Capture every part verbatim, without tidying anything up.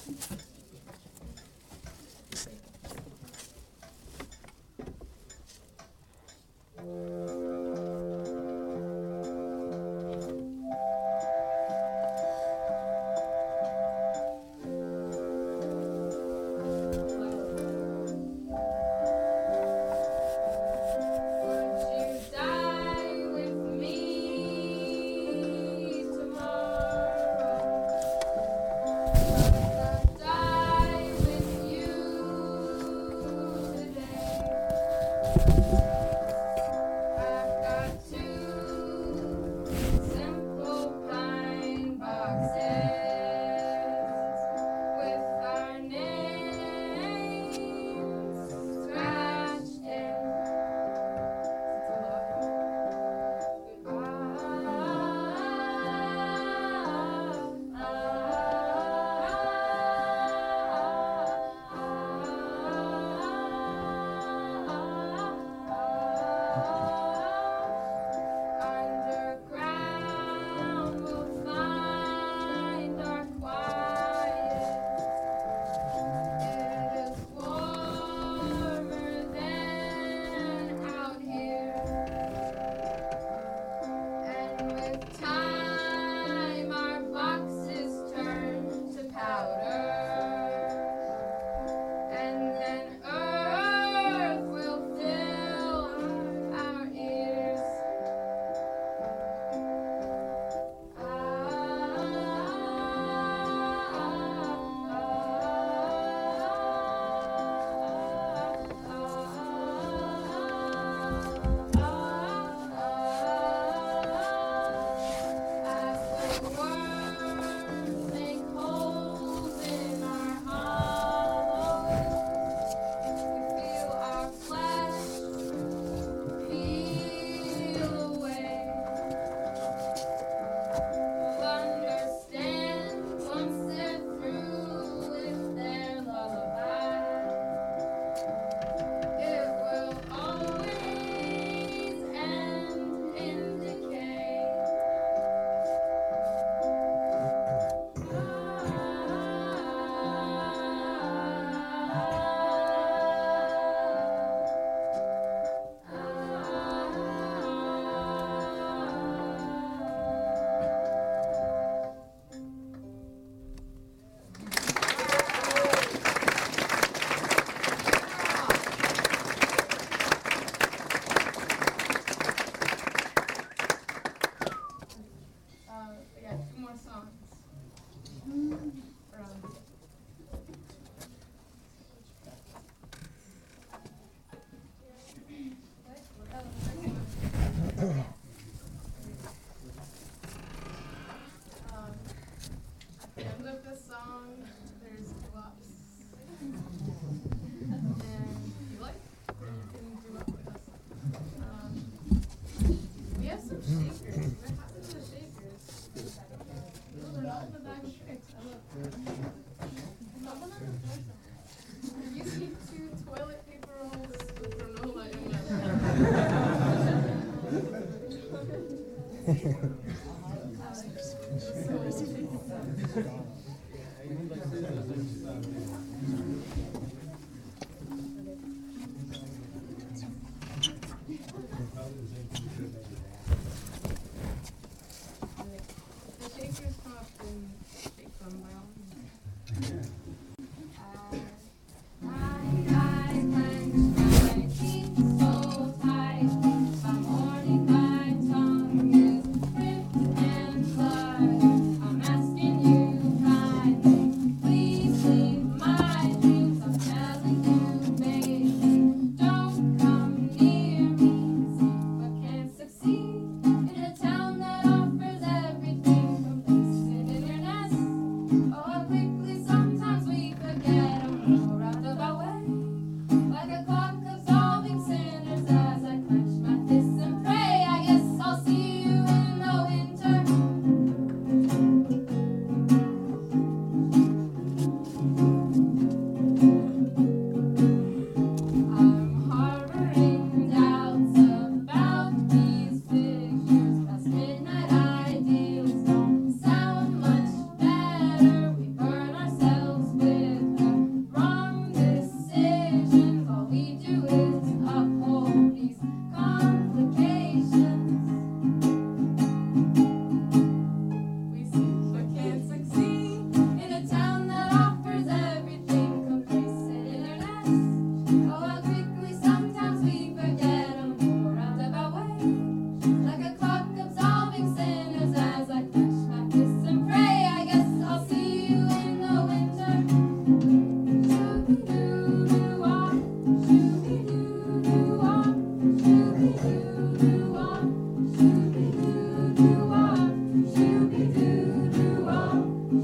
I'm asking you kindly, please leave my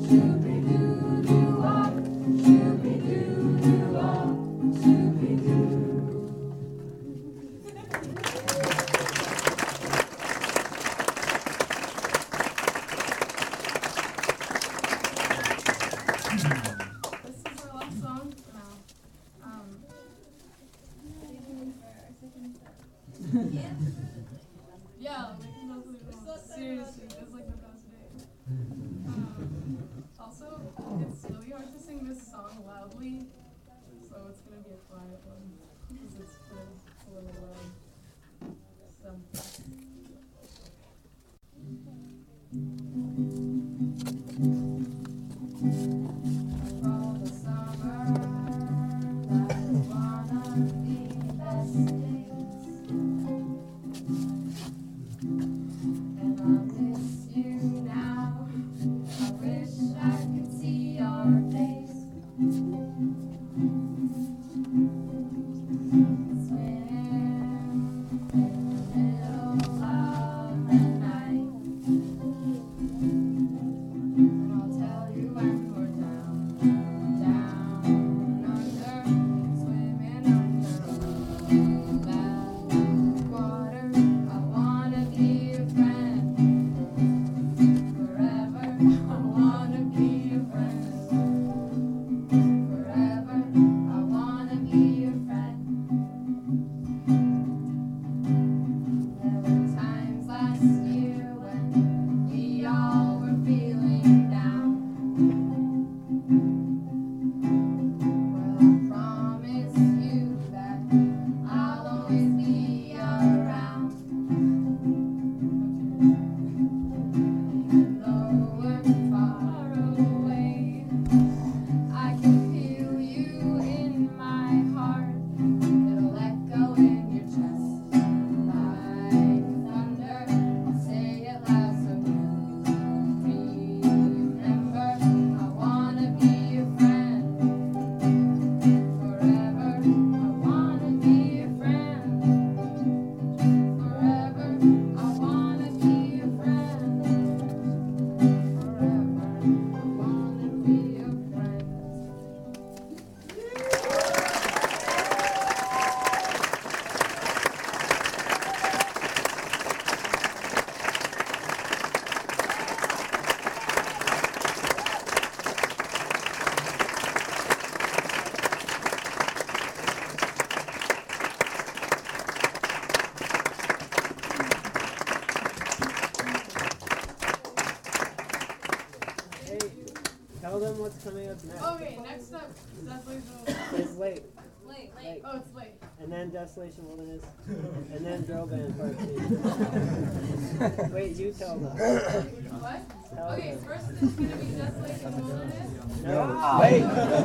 Yeah, like, seriously, it's like the best day. Um, also, it's really hard to sing this song loudly, so it's gonna be a quiet one, because it's, it's a little loud. So. For the summer, that is one of the best days. And I miss you now. I wish I could see your face. Swim in the middle of the night. And I'll tell you when we're down, down under, swimming under that water. I wanna be your friend forever. I wanna be your friend forever. I wanna be your friend. There were times last year when we all were feeling down. Well, I promise you that I'll always be around. Even though we're far away, I can feel you in my heart. It'll echo in your chest like thunder. I'll say it loud so you remember. I wanna be your friend forever. I wanna be your friend forever. I wanna be your friend forever. I wanna be your friend. Hey, tell them what's coming up next. Okay, next up, Desolation It's late. Late. Late. Oh, it's late. And then Desolation Wilderness. And then Girl Band Part two. Wait, you tell them. What? Tell Okay, them. first it's gonna be Desolation Wilderness. No. Wait.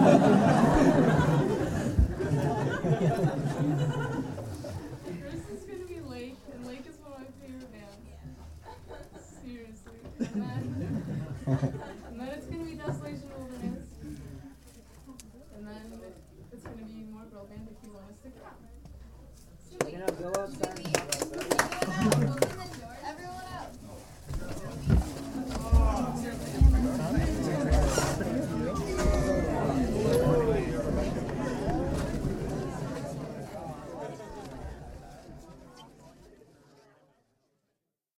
First is gonna be Lake, and Lake is one of my favorite bands. Seriously. And then, and then it's gonna be Desolation Wilderness. And then it's gonna be more Girl Band if you want to stick around. You know, go outside. Sweetie.